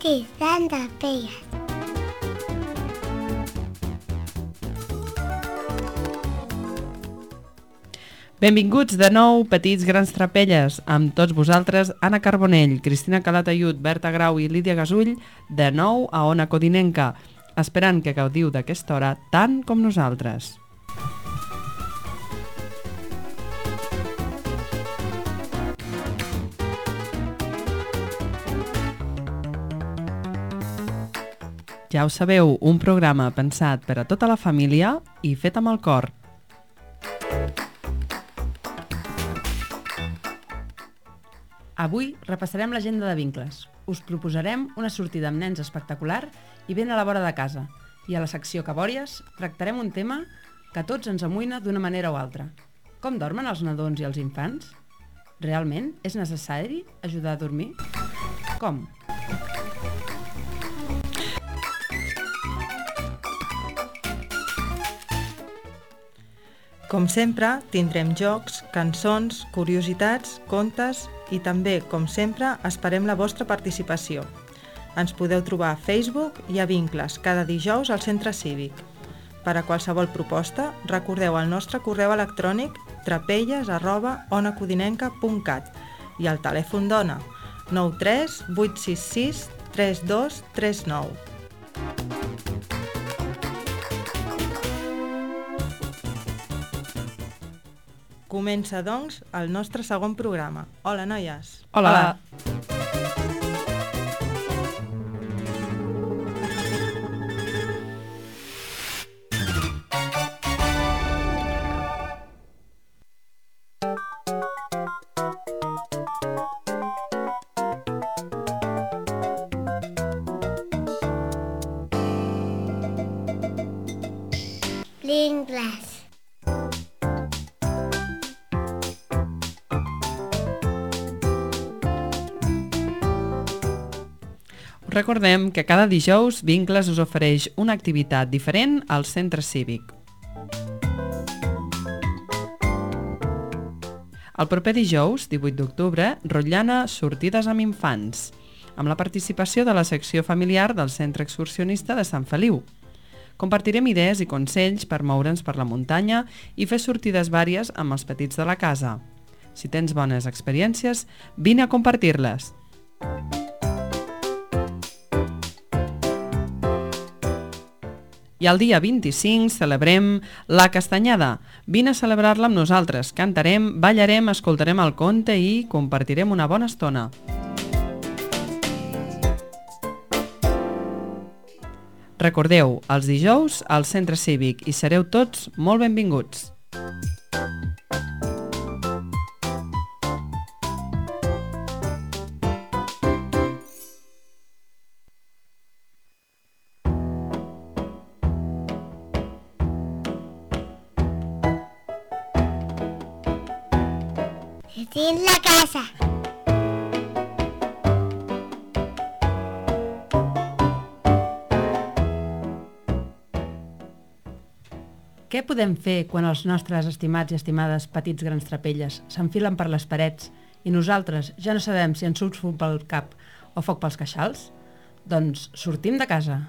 Petits Grans-Trapelles. Benvinguts de nou, Petits Grans-Trapelles, amb tots vosaltres, Anna Carbonell, Cristina Calatayud, Berta Grau i Lídia Gasull, de nou a Ona Codinenca, esperant que gaudiu d'aquesta hora tant com nosaltres. Ja ho sabeu, un programa pensat per a tota la família i fet amb el cor. Avui repassarem l'agenda de vincles. Us proposarem una sortida amb nens espectacular i ben a la vora de casa. I a la secció Cabòries tractarem un tema que a tots ens amoïna d'una manera o altra. Com dormen els nadons i els infants? Realment és necessari ajudar a dormir? Com? Com sempre, tindrem jocs, cançons, curiositats, contes i també, com sempre, esperem la vostra participació. Ens podeu trobar a Facebook i a Vincles cada dijous al Centre Cívic. Per a qualsevol proposta, recordeu el nostre correu electrònic trapelles@onacodinenca.cat i el telèfon d'Ona 93 866 3239. Comença, doncs, el nostre segon programa. Hola, noies. Hola. Vincles. Recordem que cada dijous Vincles us ofereix una activitat diferent al centre cívic. El proper dijous, 18 d'octubre, rotllana Sortides amb infants, amb la participació de la secció familiar del Centre Excursionista de Sant Feliu. Compartirem idees i consells per moure'ns per la muntanya i fer sortides vàries amb els petits de la casa. Si tens bones experiències, vine a compartir-les. I el dia 25 celebrem la Castanyada. Vine a celebrar-la amb nosaltres. Cantarem, ballarem, escoltarem el conte i compartirem una bona estona. Recordeu, els dijous al Centre Cívic i sereu tots molt benvinguts. Dins la casa. Què podem fer quan els nostres estimats i estimades petits Grans-Trapelles s'enfilen per les parets i nosaltres ja no sabem si ens surt fum pel cap o foc pels queixals? Doncs sortim de casa.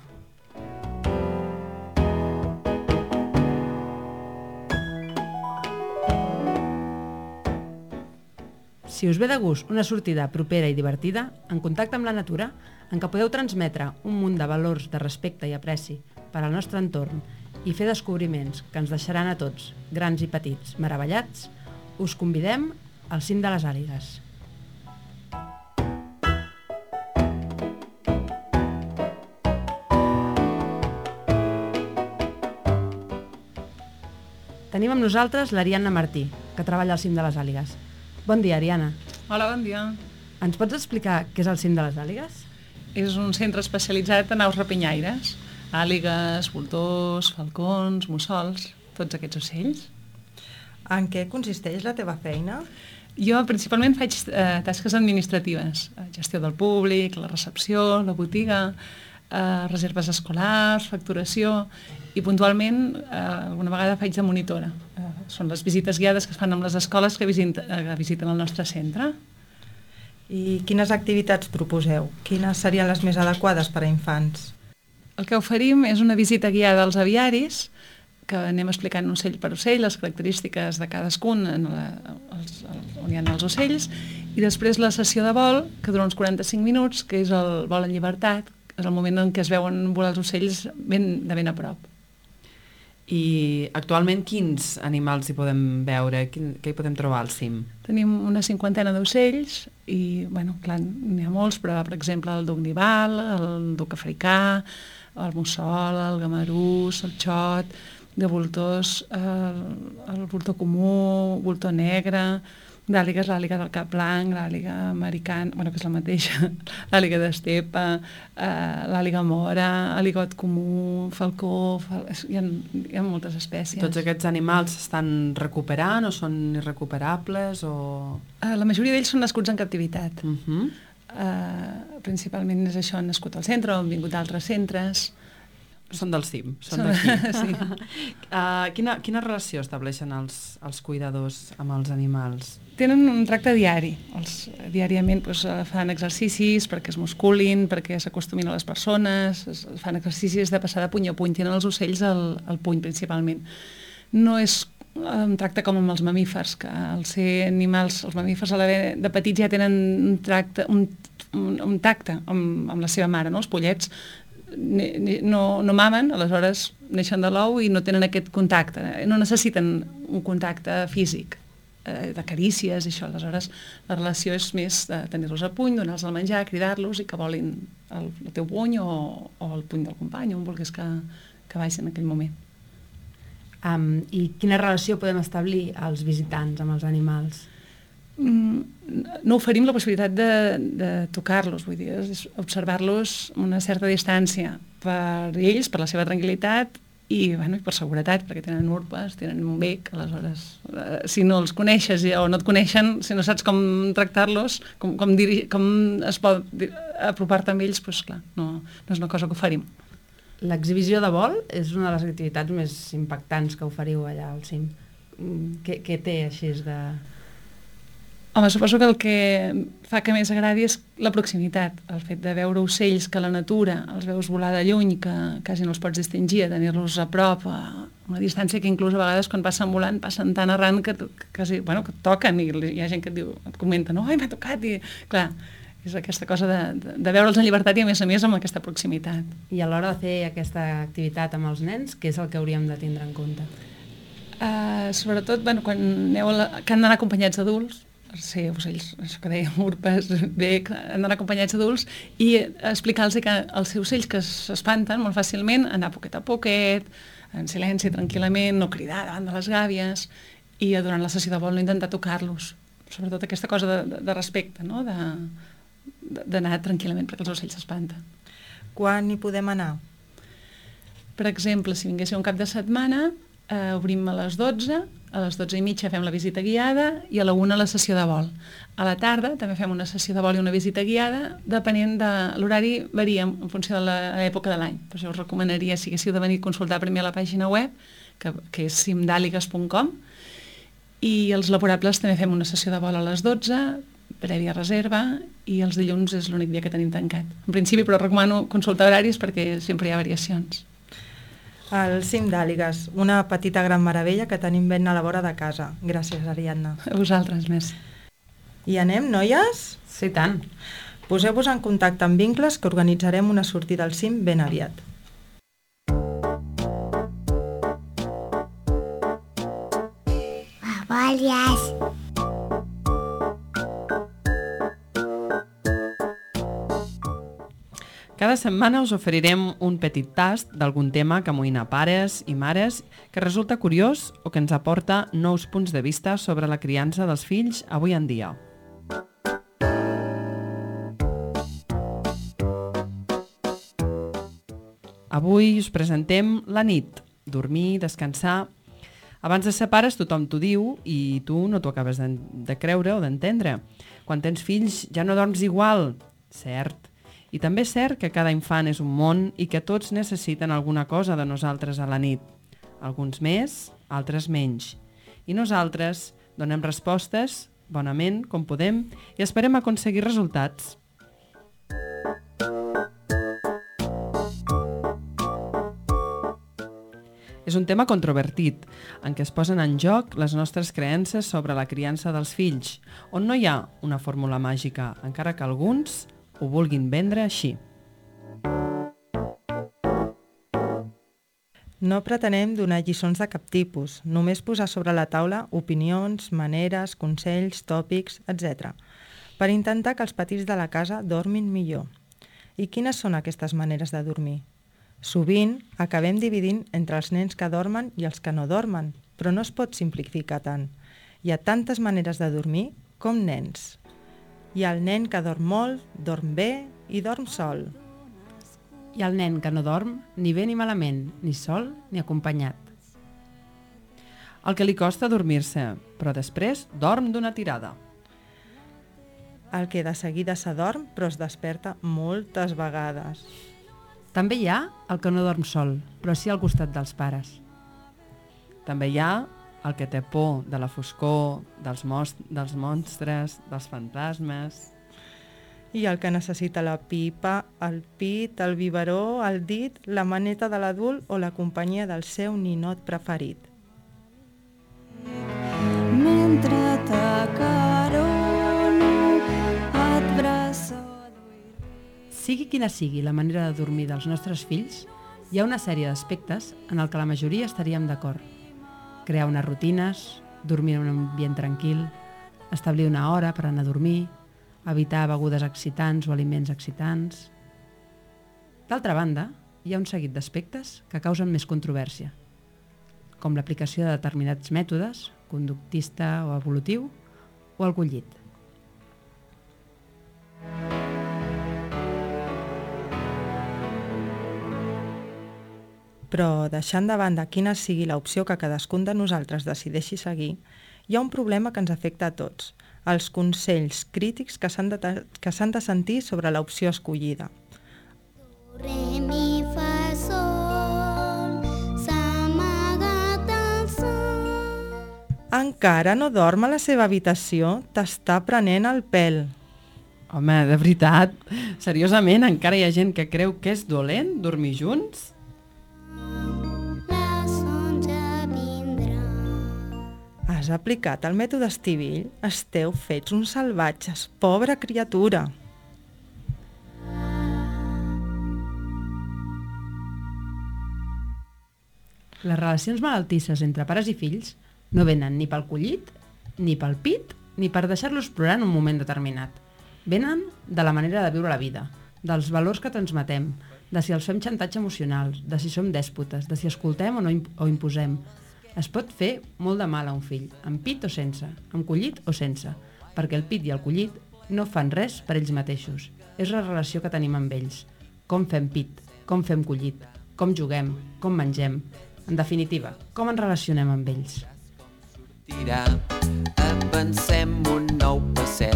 Si us ve de gust una sortida propera i divertida, en contacte amb la natura, en què podeu transmetre un munt de valors de respecte i apreci per al nostre entorn i fer descobriments que ens deixaran a tots, grans i petits, meravellats, us convidem al cim de les Àligues. Tenim amb nosaltres l'Ariadna Martí, que treballa al cim de les Àligues. Bon dia, Ariadna. Hola, bon dia. Ens pots explicar què és el cim de les Àligues? És un centre especialitzat en aus rapinyaires, àligues, voltors, falcons, mussols, tots aquests ocells. En què consisteix la teva feina? Jo principalment faig tasques administratives, gestió del públic, la recepció, la botiga, reserves escolars, facturació i puntualment alguna vegada faig de monitora. Són les visites guiades que es fan amb les escoles que visiten el nostre centre. I quines activitats proposeu? Quines serien les més adequades per a infants? El que oferim és una visita guiada als aviaris, que anem explicant ocell per ocell, les característiques de cadascun on hi ha els ocells, i després la sessió de vol, que dura uns 45 minuts, que és el vol en llibertat, és el moment en què es veuen volar els ocells de ben a prop. I actualment quins animals hi podem veure? Què hi podem trobar al cim? Tenim una 50 d'ocells i, bueno, clar, n'hi ha molts, però, per exemple, el duc nival, el duc africà, el mussol, el gamarús, el xot, de voltors, el voltor comú, voltor negre, d'àligues, l'àliga del cap blanc, l'àliga americana, bueno, que és la mateixa, l'àliga d'estepa, l'àliga mora, aligot comú, falcó, hi ha moltes espècies. Tots aquests animals s'estan recuperant o són irrecuperables? La majoria d'ells són nascuts en captivitat. Principalment és això, han nascut al centre o han vingut d'altres centres. Són del cim, són d'aquí. Sí. Quina relació estableixen els cuidadors amb els animals? Tenen un tracte diari. Diàriament fan exercicis perquè es musculin, perquè s'acostumin a les persones, fan exercicis de passar de puny a puny, tenen els ocells al puny principalment. No és un tracte com amb els mamífers, que al ser animals, els mamífers de petits ja tenen un tacte amb la seva mare, no? Els pollets no mamen, aleshores neixen de l'ou i no tenen aquest contacte, no necessiten un contacte físic, de carícies i això, aleshores la relació és més de tenir-los a puny, donar-los el menjar, cridar-los i que volin el teu puny o el puny del company, on vulguis que vagin en aquell moment. I quina relació podem establir als visitants amb els animals? No oferim la possibilitat de tocar-los, vull dir, és observar-los a una certa distància per ells, per la seva tranquil·litat i per seguretat, perquè tenen urpes, tenen un bec, aleshores si no els coneixes o no et coneixen, si no saps com tractar-los, com es pot apropar-te amb ells, doncs clar, no és una cosa que oferim. L'exhibició de vol és una de les activitats més impactants que oferiu allà al cim. Què té així de... Home, suposo que el que fa que més agradi és la proximitat, el fet de veure ocells que a la natura els veus volar de lluny, que quasi no els pots distingir, tenir-los a prop, a una distància que inclús a vegades quan passen volant passen tan arran que quasi, que et toquen i hi ha gent que et comenta, no, ai, m'ha tocat, i clar, és aquesta cosa de veure'ls en llibertat i a més amb aquesta proximitat. I a l'hora de fer aquesta activitat amb els nens, què és el que hauríem de tindre en compte? Sobretot, quan que han d'anar acompanyats d'adults, sí, ocells, això que dèiem, urpes, bec, han d'anar acompanyats adults i explicar-los que els ocells que s'espanten molt fàcilment, anar poquet a poquet, en silenci, tranquil·lament, no cridar davant de les gàbies i durant la sessió de vol no intentar tocar-los. Sobretot aquesta cosa de respecte, no? D'anar tranquil·lament perquè els ocells s'espanten. Quan hi podem anar? Per exemple, si vinguéssiu un cap de setmana, obrim a les 12, a les 12:30 fem la visita guiada i a la 1 la sessió de vol. A la tarda també fem una sessió de vol i una visita guiada, depenent de l'horari, varia en funció de l'època de l'any. Per això us recomanaria, si haguéssiu de venir a consultar primer a la pàgina web, que és simdaligues.com, i els laborables també fem una sessió de vol a les 12, prèvia reserva, i els dilluns és l'únic dia que tenim tancat. En principi, però recomano consultar horaris perquè sempre hi ha variacions. El cim d'Àligues, una petita gran meravella que tenim ben a la vora de casa. Gràcies, Ariadna. A vosaltres, més. I anem, noies? Sí, tant. Poseu-vos en contacte amb Vincles, que organitzarem una sortida al cim ben aviat. Babolies. Cada setmana us oferirem un petit tast d'algun tema que amoïna pares i mares, que resulta curiós o que ens aporta nous punts de vista sobre la criança dels fills avui en dia. Avui us presentem la nit, dormir, descansar. Abans de ser pares tothom t'ho diu i tu no t'ho acabes de creure o d'entendre. Quan tens fills ja no dorms igual, cert. I també és cert que cada infant és un món i que tots necessiten alguna cosa de nosaltres a la nit. Alguns més, altres menys. I nosaltres donem respostes bonament, com podem, i esperem aconseguir resultats. És un tema controvertit, en què es posen en joc les nostres creences sobre la criança dels fills, on no hi ha una fórmula màgica, encara que alguns ho vulguin vendre així. No pretenem donar lliçons de cap tipus, només posar sobre la taula opinions, maneres, consells, tòpics, etc., per intentar que els petits de la casa dormin millor. I quines són aquestes maneres de dormir? Sovint acabem dividint entre els nens que dormen i els que no dormen, però no es pot simplificar tant. Hi ha tantes maneres de dormir com nens. Hi ha el nen que dorm molt, dorm bé i dorm sol. Hi ha el nen que no dorm ni bé ni malament, ni sol ni acompanyat. El que li costa dormir-se, però després dorm d'una tirada. El que de seguida s'adorm però es desperta moltes vegades. També hi ha el que no dorm sol, però sí al costat dels pares. També hi ha el que té por de la foscor, dels monstres, dels fantasmes. I el que necessita la pipa, el pit, el biberó, el dit, la maneta de l'adult o la companyia del seu ninot preferit. Mentre t'acarono et braço. Sigui quina sigui la manera de dormir dels nostres fills, hi ha una sèrie d'aspectes en el que la majoria estaríem d'acord. Crear unes rutines, dormir en un ambient tranquil, establir una hora per anar a dormir, evitar begudes excitants o aliments excitants. D'altra banda, hi ha un seguit d'aspectes que causen més controvèrsia, com l'aplicació de determinats mètodes, conductista o evolutiu, o el collit. Però, deixant de banda quina sigui l'opció que cadascun de nosaltres decideixi seguir, hi ha un problema que ens afecta a tots, els consells crítics que s'han de sentir sobre l'opció escollida. Re, mi, fa, sol, s'ha amagat el sol. Encara no dorm a la seva habitació? T'està prenent el pèl. Home, de veritat, seriosament, encara hi ha gent que creu que és dolent dormir junts? La son ja vindrà. Has aplicat el mètode Estivill? Esteu fets uns salvatges, pobra criatura. Les relacions malaltisses entre pares i fills no venen ni pel collit, ni pel pit, ni per deixar-los plorar en un moment determinat. Venen de la manera de viure la vida, dels valors que transmetem, de si els fem xantatge emocional, de si som dèspotes, de si escoltem o imposem. Es pot fer molt de mal a un fill, amb pit o sense, amb collit o sense, perquè el pit i el collit no fan res per ells mateixos. És la relació que tenim amb ells. Com fem pit, com fem collit, com juguem, com mengem. En definitiva, com ens relacionem amb ells. Avancem un nou passet.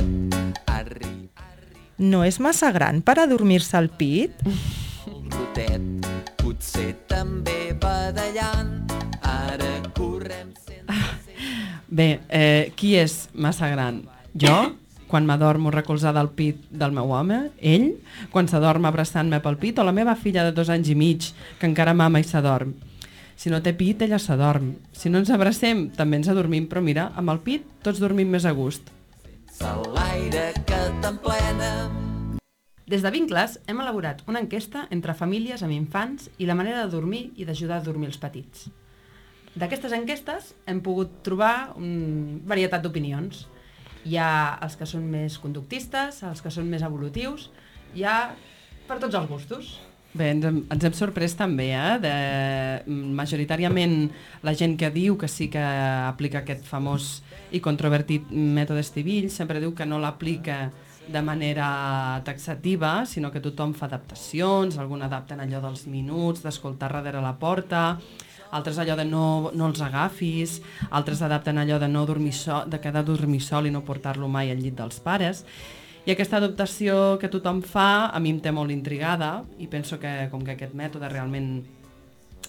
No és massa gran per adormir-se al pit? El rotet, potser també badallant. Ara correm sense... Bé, qui és massa gran? Jo, quan m'adormo recolzada al pit del meu home, ell, quan s'adorm abraçant-me pel pit, o la meva filla de 2 anys i mig, que encara mama i s'adorm. Si no té pit, ella s'adorm. Si no ens abracem, també ens adormim, però mira, amb el pit tots dormim més a gust. L'aire que t'emplena. Des de Vincles hem elaborat una enquesta entre famílies amb infants i la manera de dormir i d'ajudar a dormir els petits. D'aquestes enquestes hem pogut trobar una varietat d'opinions. Hi ha els que són més conductistes, els que són més evolutius, hi ha per tots els gustos. Bé, ens hem sorprès també, majoritàriament la gent que diu que sí que aplica aquest famós i controvertit mètode Estivill sempre diu que no l'aplica de manera taxativa, sinó que tothom fa adaptacions, algun adapten allò dels minuts, d'escoltar darrere la porta, altres allò de no els agafis, altres adapten allò de no dormir sol, de quedar a dormir sol i no portar-lo mai al llit dels pares. I aquesta adaptació que tothom fa a mi em té molt intrigada i penso que com que aquest mètode realment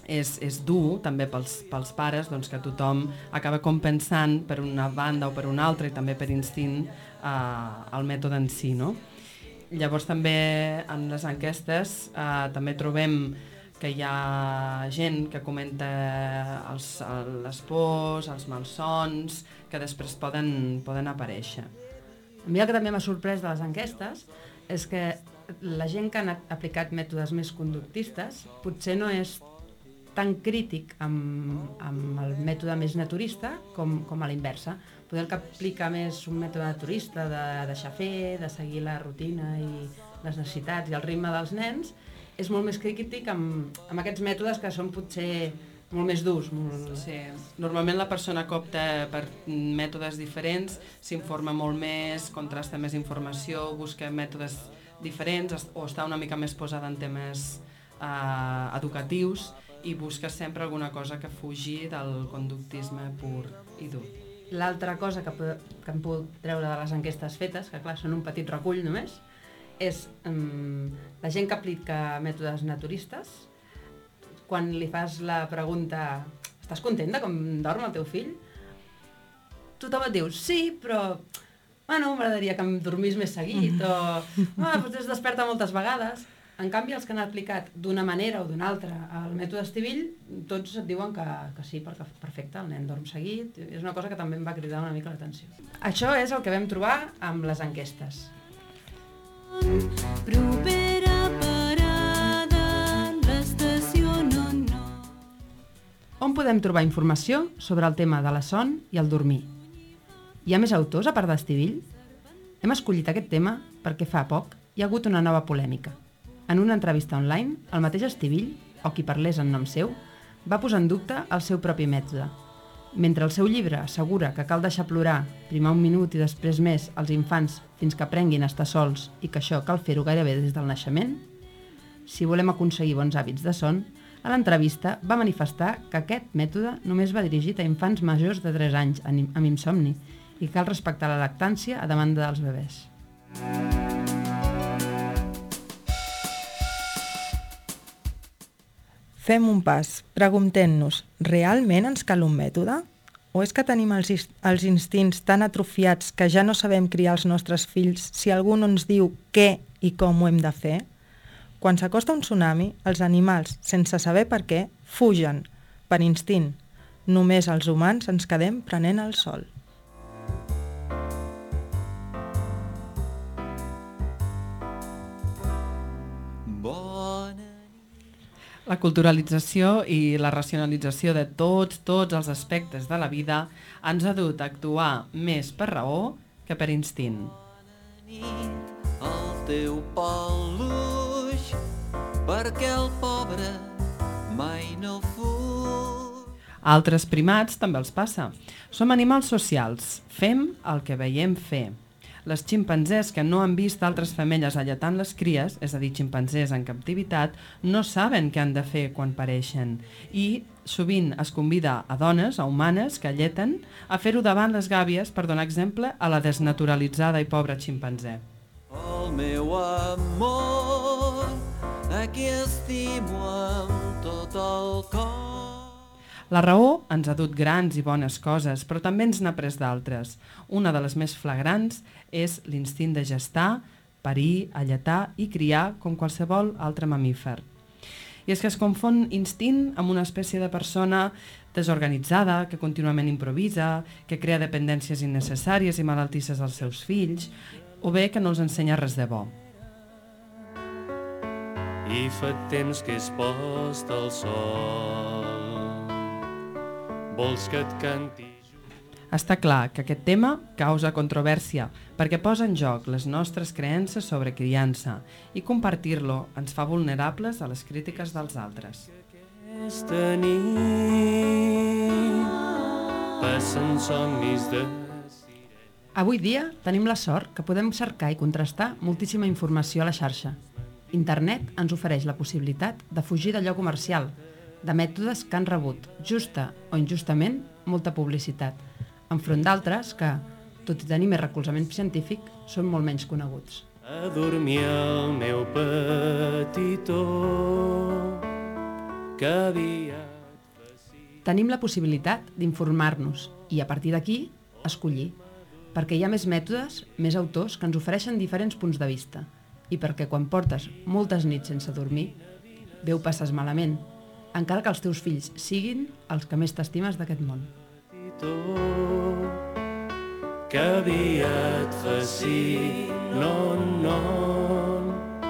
és dur també pels pares, doncs, que tothom acaba compensant per una banda o per una altra i també per instint el mètode en si, no? Llavors també en les enquestes també trobem que hi ha gent que comenta les pors, els malsons, que després poden aparèixer. A mi el que també m'ha sorprès de les enquestes és que la gent que ha aplicat mètodes més conductistes potser no és tan crític amb el mètode més naturista com a la inversa. Potser el que aplica més un mètode naturista de deixar fer, de seguir la rutina i les necessitats i el ritme dels nens, és molt més crític amb aquests mètodes que són potser molt més durs. Sí. Normalment la persona que opta per mètodes diferents s'informa molt més, contrasta més informació, busca mètodes diferents o està una mica més posada en temes educatius i busca sempre alguna cosa que fugi del conductisme pur i dur. L'altra cosa que hem pogut treure de les enquestes fetes, que clar, són un petit recull només, és la gent que aplica mètodes naturistes, quan li fas la pregunta «Estàs contenta com dorm el teu fill?», tothom et diu «Sí, però m'agradaria que em dormís més seguit» o «Potser es desperta moltes vegades». En canvi, els que han aplicat d'una manera o d'una altra el mètode Estivill, tots et diuen que sí, perquè perfecte, el nen dorm seguit. És una cosa que també em va cridar una mica l'atenció. Això és el que vam trobar amb les enquestes. Propera parada, l'estació no. On podem trobar informació sobre el tema de la son i el dormir? Hi ha més autors a part d'Estivill? Hem escollit aquest tema perquè fa poc hi ha hagut una nova polèmica. En una entrevista online, el mateix Estivill, o qui parlés en nom seu, va posar en dubte el seu propi mètode. Mentre el seu llibre assegura que cal deixar plorar primer un minut i després més els infants fins que aprenguin a estar sols i que això cal fer-ho gairebé des del naixement, si volem aconseguir bons hàbits de son, a l'entrevista va manifestar que aquest mètode només va dirigit a infants majors de 3 anys amb insomni i cal respectar la lactància a demanda dels bebès. Fem un pas, preguntem-nos, realment ens cal un mètode? O és que tenim els instints tan atrofiats que ja no sabem criar els nostres fills si algú no ens diu què i com ho hem de fer? Quan s'acosta un tsunami, els animals, sense saber per què, fugen, per instint. Només els humans ens quedem prenent el sol. La culturalització i la racionalització de tots els aspectes de la vida ens ha dut a actuar més per raó que per instint. El teu peluix, perquè el pobre mai no fuig. A altres primats també els passa. Som animals socials, fem el que veiem fer. Les ximpanzés que no han vist altres femelles alletant les cries, és a dir, ximpanzés en captivitat, no saben què han de fer quan pareixen i sovint es convida a dones, a humanes que alleten, a fer-ho davant les gàbies per donar exemple a la desnaturalitzada i pobra ximpanzé. El meu amor, a qui estimo amb tot el cor. La raó ens ha dut grans i bones coses, però també ens n'ha pres d'altres. Una de les més flagrants és l'instint de gestar, parir, alletar i criar com qualsevol altre mamífer. I és que es confon instint amb una espècie de persona desorganitzada, que contínuament improvisa, que crea dependències innecessàries i malaltisses als seus fills, o bé que no els ensenya res de bo. I fa temps que és post el sol. Vols que et canti? Està clar que aquest tema causa controvèrsia perquè posa en joc les nostres creences sobre criança i compartir-lo ens fa vulnerables a les crítiques dels altres. Aquesta nit passen somnis de... Avui dia tenim la sort que podem cercar i contrastar moltíssima informació a la xarxa. Internet ens ofereix la possibilitat de fugir d'allò comercial, de mètodes que han rebut, justa o injustament, molta publicitat, enfront d'altres que, tot i tenir més recolzament científic, són molt menys coneguts. A dormir el meu petitó que havia Tenim la possibilitat d'informar-nos i, a partir d'aquí, escollir, perquè hi ha més mètodes, més autors que ens ofereixen diferents punts de vista i perquè quan portes moltes nits sense dormir, bé ho passes malament, encara que els teus fills siguin els que més t'estimes d'aquest món. Que aviat faci non.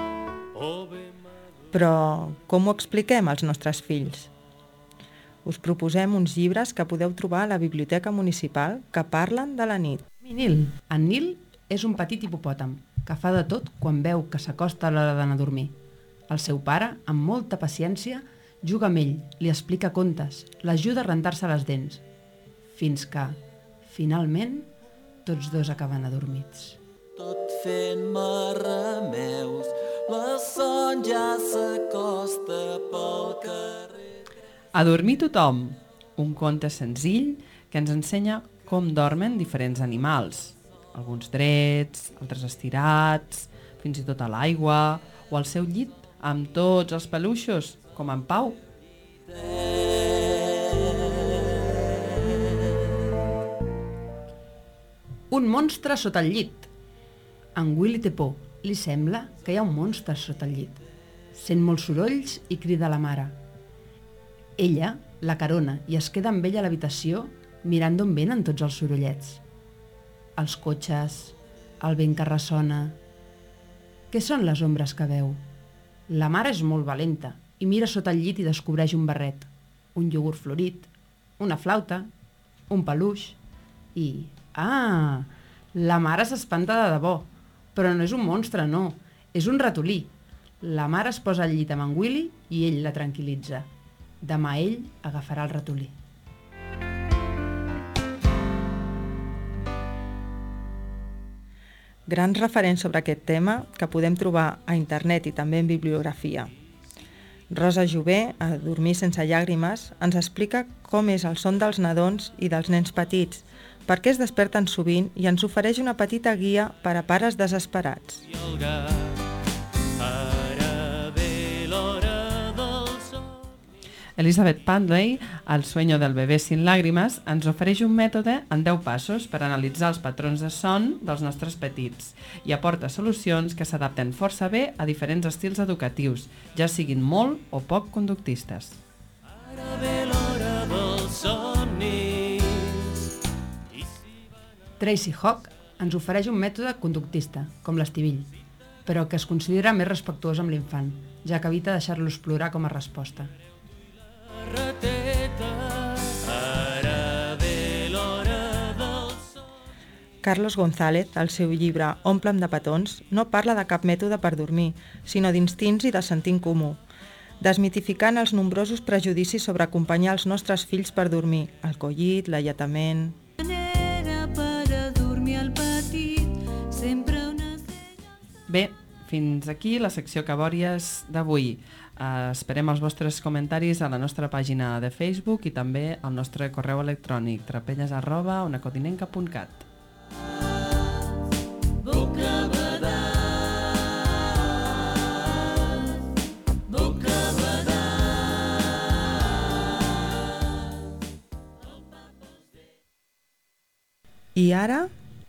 Però com ho expliquem als nostres fills? Us proposem uns llibres que podeu trobar a la biblioteca municipal que parlen de la nit. Nil. En Nil és un petit hipopòtam que fa de tot quan veu que s'acosta l'hora d'anar a dormir. El seu pare, amb molta paciència, juga amb ell, li explica contes, l'ajuda a rentar-se les dents, fins que, finalment, tots dos acaben adormits. Tot fent-me remeus, la son ja s'acosta pel carrer. A dormir tothom, un conte senzill que ens ensenya com dormen diferents animals. Alguns drets, altres estirats, fins i tot a l'aigua o al seu llit amb tots els peluixos, com en Pau. Un monstre sota el llit. En Willy té por. Li sembla que hi ha un monstre sota el llit. Sent molts sorolls i crida a la mare. Ella l'acarona i es queda amb ell a l'habitació mirant d'on venen tots els sorollets. Els cotxes, el vent que ressona. Què són les ombres que veu? La mare és molt valenta i mira sota el llit i descobreix un barret, un iogurt florit, una flauta, un peluix i... Ah! La mare s'espanta de debò, però no és un monstre, no, és un ratolí. La mare es posa al llit amb en Willy i ell la tranquil·litza. Demà ell agafarà el ratolí. Grans referents sobre aquest tema que podem trobar a internet i també en bibliografia. Rosa Jové, a Dormir sense llàgrimes, ens explica com és el son dels nadons i dels nens petits, per què es desperten sovint i ens ofereix una petita guia per a pares desesperats. I el gat, ara ve l'hora del son. Elizabeth Padley, El sueño del bebé sin lágrimas, ens ofereix un mètode en 10 passos per analitzar els patrons de son dels nostres petits i aporta solucions que s'adapten força bé a diferents estils educatius, ja siguin molt o poc conductistes. Ara ve l'hora dels somnis. Tracy Hawk ens ofereix un mètode conductista, com l'estivill, però que es considera més respectuós amb l'infant, ja que evita deixar-los plorar com a resposta. Carlos González, al seu llibre Omple'm de petons, no parla de cap mètode per dormir, sinó d'instints i de sentit comú, desmitificant els nombrosos prejudicis sobre acompanyar els nostres fills per dormir, el collit, l'alletament... Bé, fins aquí la secció Cabòries d'avui. Esperem els vostres comentaris a la nostra pàgina de Facebook i també al nostre correu electrònic trapelles@onacodinenca.cat. I ara...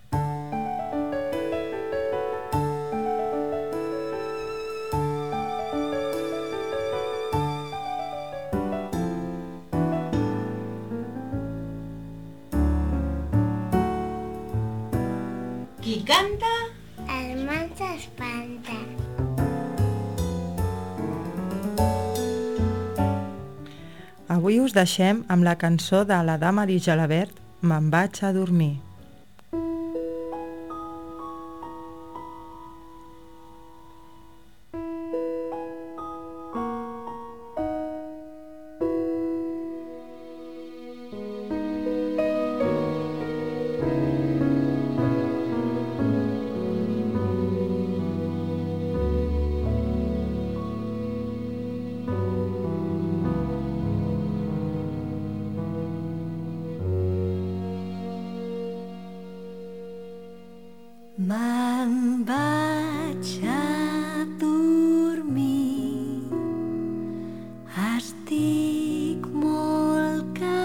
Qui canta? El mal s'espanta. Avui us deixem amb la cançó de la Dama i Gelabert, Me'n vaig a dormir. Me'n vaig a dormir, estic molt cansada.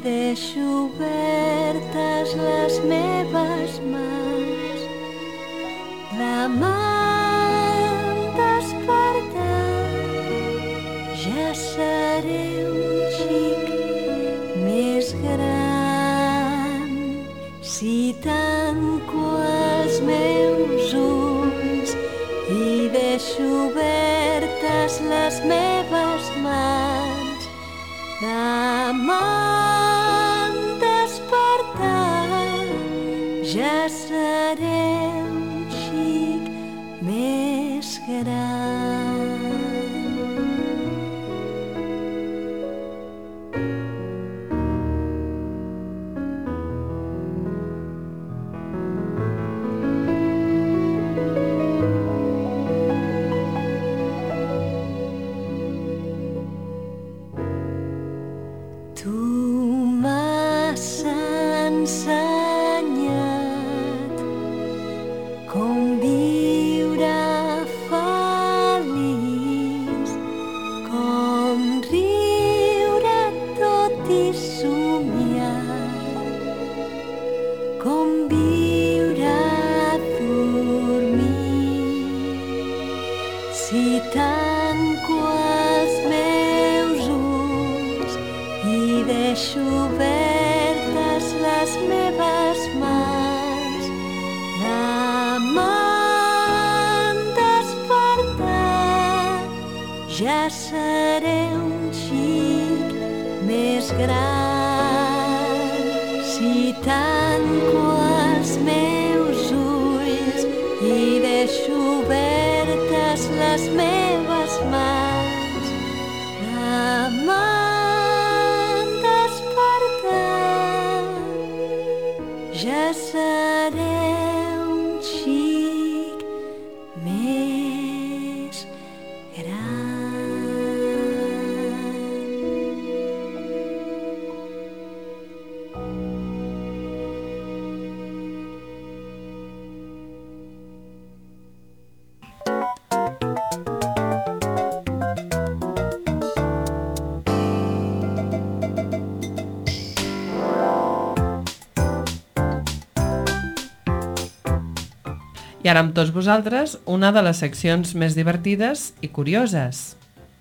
deixo obertes les meves mans. Demà em despertar, ja seré un xic més gran. Si tanco els meus ulls i deixo obertes les meves mans, demà em despertar, ja seré un xic més gran. Tu m'has ensenyat com viure feliç, com riure tot i somiar, com viure dormir. Si tanco els meus ulls i deixo obertes les meves mans, demà em despertar, ja seré un xic més gran. Si tanco els meus ulls i deixo obertes les meves mans, demà em despertar, ja seré un xic més gran. I ara amb tots vosaltres, una de les seccions més divertides i curioses.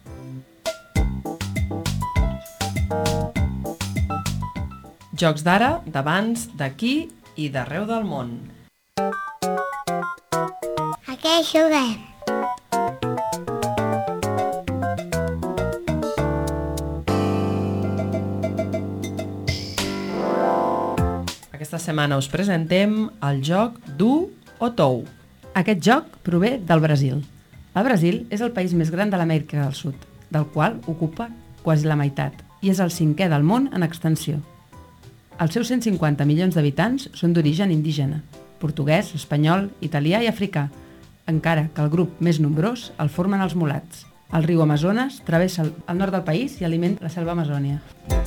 Jocs d'ara, d'abans, d'aquí i d'arreu del món. A què juguem? Aquesta setmana us presentem el joc Du o Tou. Aquest joc prové del Brasil. El Brasil és el país més gran de l'Amèrica del Sud, del qual ocupa quasi la meitat, i és el 5è del món en extensió. Els seus 150 milions d'habitants són d'origen indígena, portuguès, espanyol, italià i africà, encara que el grup més nombrós el formen els mulats. El riu Amazones travessa el nord del país i alimenta la selva amazònia.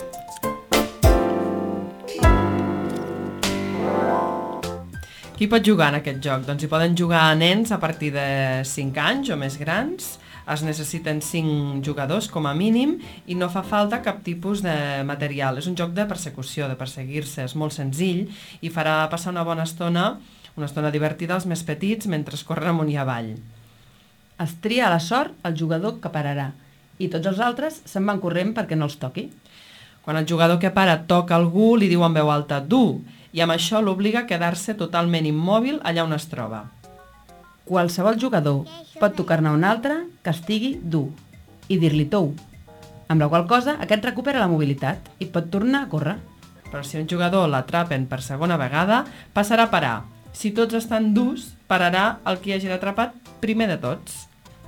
Qui pot jugar en aquest joc? Doncs hi poden jugar nens a partir de 5 anys o més grans. Es necessiten 5 jugadors com a mínim i no fa falta cap tipus de material. És un joc de persecució, de perseguir-se, és molt senzill i farà passar una bona estona, una estona divertida als més petits mentre corren amunt i avall. Es tria a la sort el jugador que pararà i tots els altres se'n van corrent perquè no els toqui. Quan el jugador que para toca algú, li diu en veu alta "du", i amb això l'obliga a quedar-se totalment immòbil allà on es troba. Qualsevol jugador pot tocar-ne un altre que estigui dur i dir-li tou, amb la qual cosa aquest recupera la mobilitat i pot tornar a córrer. Però si un jugador l'atrapen per segona vegada, passarà a parar. Si tots estan durs, pararà el que hagi atrapat primer de tots.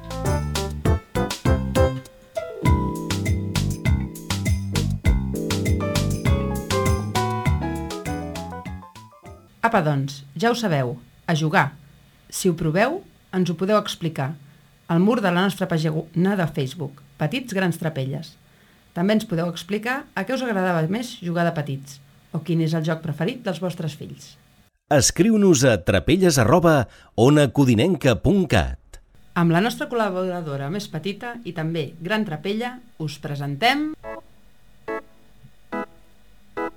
Apa, doncs, ja ho sabeu, a jugar. Si ho proveu, ens ho podeu explicar al mur de la nostra pàgina de Facebook, Petits Grans Trapelles. També ens podeu explicar a què us agradava més jugar de petits o quin és el joc preferit dels vostres fills. Escriu-nos a trapelles@onacodinenca.cat. Amb la nostra col·laboradora més petita i també Gran Trapella us presentem...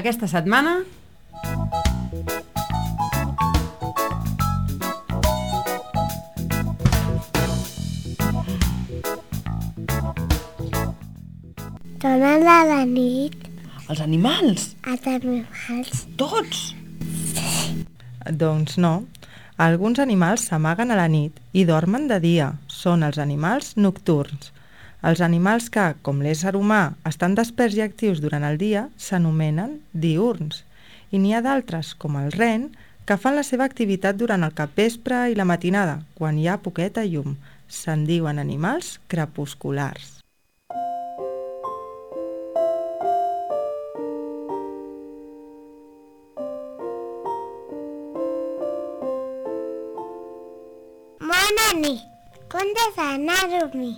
Aquesta setmana... Tornen a la nit Els animals? als animals. Tots? Doncs no. Alguns animals s'amaguen a la nit i dormen de dia. Són els animals nocturns. Els animals que, com l'ésser humà, estan desperts i actius durant el dia, s'anomenen diürns. I n'hi ha d'altres, com el ren, que fan la seva activitat durant el capvespre i la matinada, quan hi ha poqueta llum. Se'n diuen animals crepusculars. Bona nit. Com has d'anar a dormir?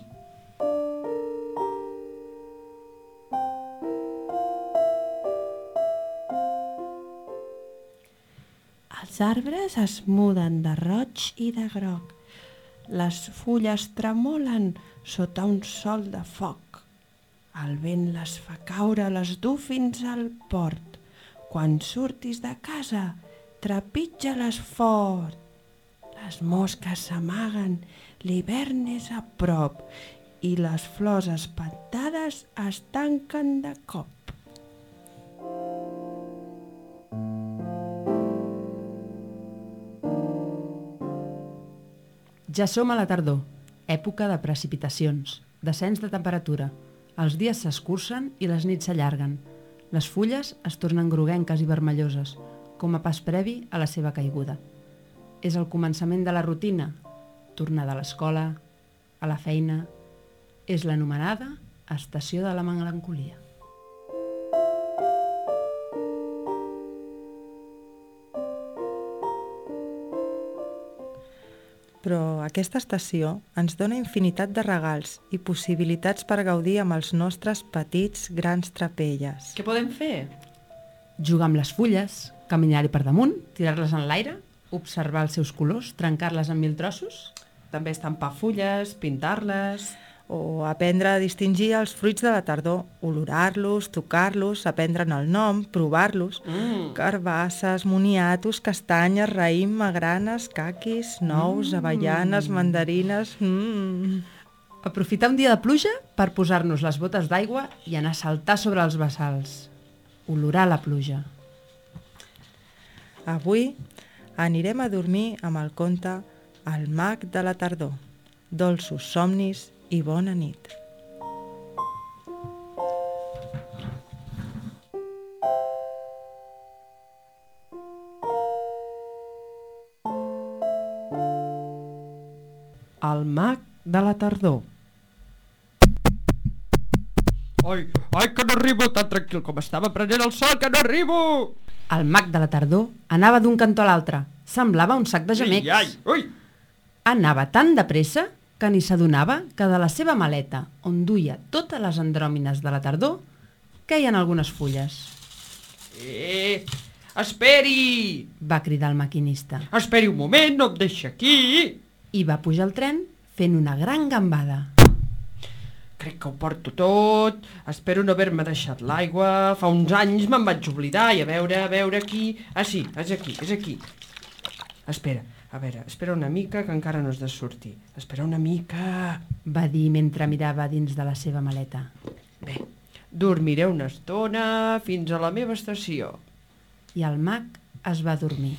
Els arbres es muden de roig i de groc. Les fulles tremolen sota un sol de foc. El vent les fa caure, les du fins al port. Quan surtis de casa, trepitja-les fort. Les mosques s'amaguen, l'hivern és a prop i les flors espantades es tanquen de cop. Ja som a la tardor, època de precipitacions, descens de temperatura. Els dies s'escurcen i les nits s'allarguen. Les fulles es tornen groguenques i vermelloses, com a pas previ a la seva caiguda. És el començament de la rutina, tornar de l'escola, a la feina. És l'anomenada estació de la melancolia. Però aquesta estació ens dona infinitat de regals i possibilitats per gaudir amb els nostres petits grans trapelles. Què podem fer? Jugar amb les fulles, caminar-hi per damunt, tirar-les en l'aire, observar els seus colors, trencar-les en 1000 trossos. També estampar fulles, pintar-les... O aprendre a distingir els fruits de la tardor, olorar-los, tocar-los, aprendre'n el nom, provar-los. Carbasses, moniatos, castanyes, raïm, magranes, caquis, nous, avellanes, mandarines... Aprofitar un dia de pluja per posar-nos les botes d'aigua i anar a saltar sobre els bassals. Olorar la pluja. Avui anirem a dormir amb el conte El mag de la tardor. Dolços somnis i bona nit. El mag de la tardor. Ai, que no arribo tan tranquil com estava prenent el sol, que no arribo! El mag de la tardor anava d'un cantó a l'altre. Semblava un sac de gemecs. Ui! Anava tan de pressa que ni s'adonava que de la seva maleta, on duia totes les andròmines de la tardor, queien algunes fulles. Esperi! Va cridar el maquinista. Esperi un moment, no em deixi aquí! I va pujar al tren fent una gran gambada. Crec que ho porto tot, espero no haver-me deixat l'aigua, fa uns anys me'n vaig oblidar, i a veure aquí... Ah, sí, és aquí. Espera una mica, que encara no has de sortir. Espera una mica... Va dir mentre mirava dins de la seva maleta. Bé, dormiré una estona fins a la meva estació. I el mag es va dormir.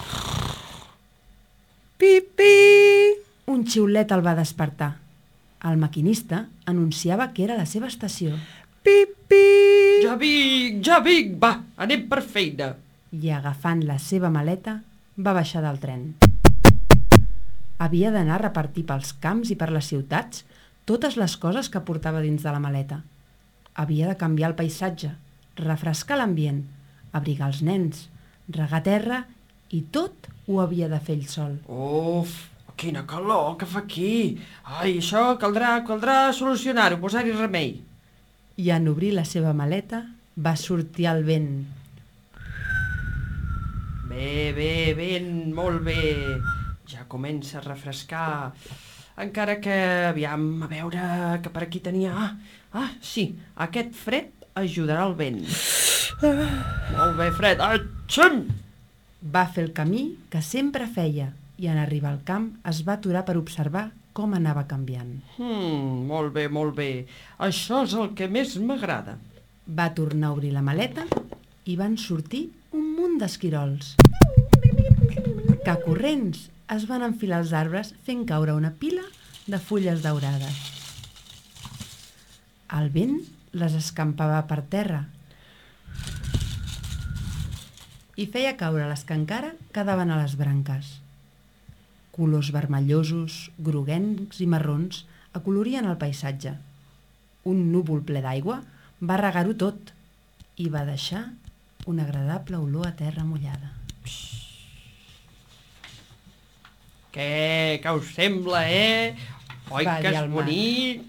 Pipi! Un xiulet el va despertar. El maquinista anunciava que era la seva estació. Pipi! Ja vinc, va, anem per feina. I agafant la seva maleta, va baixar del tren. Havia d'anar a repartir pels camps i per les ciutats totes les coses que portava dins de la maleta. Havia de canviar el paisatge, refrescar l'ambient, abrigar els nens, regar terra i tot ho havia de fer ell sol. Uf, quina calor que fa aquí. Ai, això caldrà solucionar-ho, posar-hi remei. I en obrir la seva maleta va sortir el vent. Bé, vent, molt bé. Ja comença a refrescar. Encara que, aviam, a veure, que per aquí tenia... Ah, sí, aquest fred ajudarà el vent. Molt bé, Fred. Atxem! Va fer el camí que sempre feia i en arribar al camp es va aturar per observar com anava canviant. Molt bé, molt bé. Això és el que més m'agrada. Va tornar a obrir la maleta i van sortir un munt d'esquirols que corrents es van enfilar als arbres fent caure una pila de fulles daurades. El vent les escampava per terra i feia caure les que encara quedaven a les branques. Colors vermellosos, groguencs i marrons acolorien el paisatge. Un núvol ple d'aigua va regar-ho tot i va deixar una agradable olor a terra mullada. Què us sembla, Oi Va que dir és el mag. bonic?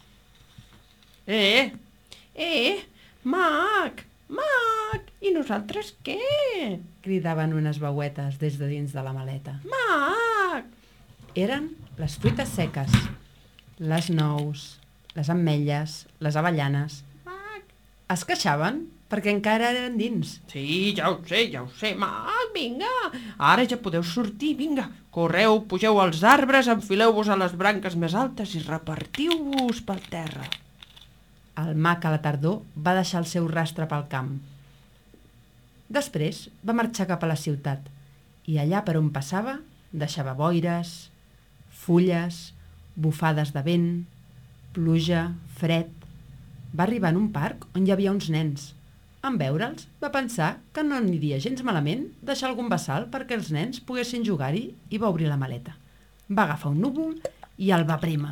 Mag! I nosaltres què? Cridaven unes veuetes des de dins de la maleta. Mag! Eren les fruites seques, les nous, les ametlles, les avellanes. Es queixaven perquè encara eren dins. Sí, ja ho sé, Mag, vinga! Ara ja podeu sortir, vinga! Correu, pugeu als arbres, enfileu-vos a les branques més altes i repartiu-vos per terra. El mag a la tardor va deixar el seu rastre pel camp. Després va marxar cap a la ciutat i allà per on passava deixava boires, fulles, bufades de vent, pluja, fred. Va arribar en un parc on hi havia uns nens. En veure'ls, va pensar que no aniria gens malament deixar algun bassal perquè els nens poguessin jugar-hi i va obrir la maleta. Va agafar un núvol i el va prémer.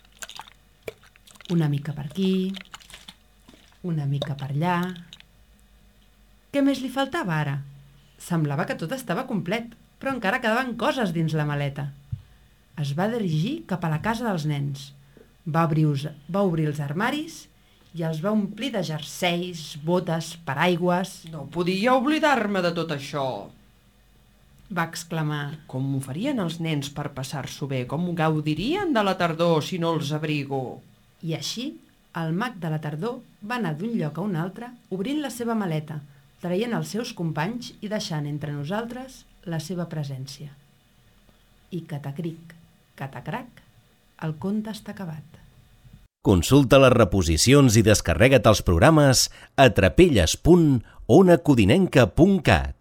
Una mica per aquí, una mica per allà. Què més li faltava ara? Semblava que tot estava complet, però encara quedaven coses dins la maleta. Es va dirigir cap a la casa dels nens. Va obrir els armaris i els va omplir de jerseis, botes, paraigües. No podia oblidar-me de tot això. Va exclamar. Com ho farien els nens per passar-s'ho bé? Com gaudirien de la tardor si no els abrigo? I així, el mag de la tardor va anar d'un lloc a un altre obrint la seva maleta, traient els seus companys i deixant entre nosaltres la seva presència. I catacric, catacrac, el conte està acabat. Consulta les reposicions i descarrega't els programes a trapelles.onacodinenca.cat.